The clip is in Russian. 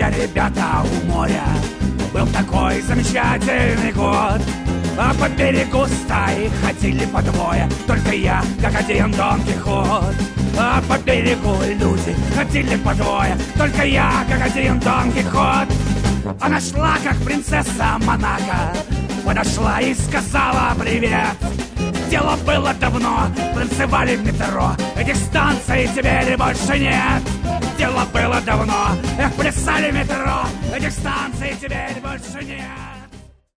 я, ребята, у моря. Был такой замечательный год. А по берегу стаи ходили по двое, только я, как один Дон Кихот. А по берегу люди ходили по двое, только я, как один Дон Кихот. Она шла, как принцесса Монако, подошла и сказала привет. Дело было давно, танцевали в метро, этих станций теперь больше нет. Дело было давно, плясали в метро, этих станций теперь больше нет.